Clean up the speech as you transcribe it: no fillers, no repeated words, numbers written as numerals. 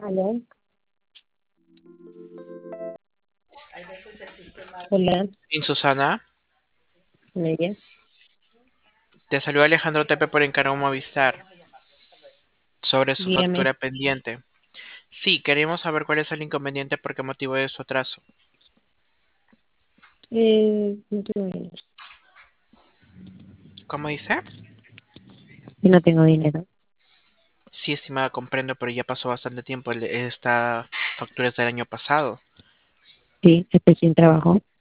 Aló, hola, Sin Susana, Nelia. te saluda Alejandro Tepe por encargo Movistar sobre su Dígame, factura pendiente. Sí, queríamos saber cuál es el inconveniente, por qué motivo de su atraso. no tengo dinero. ¿Cómo dice? Yo no tengo dinero. Sí, estimada, comprendo, pero ya pasó bastante tiempo. Esta factura es del año pasado. Sí, estoy sin trabajo.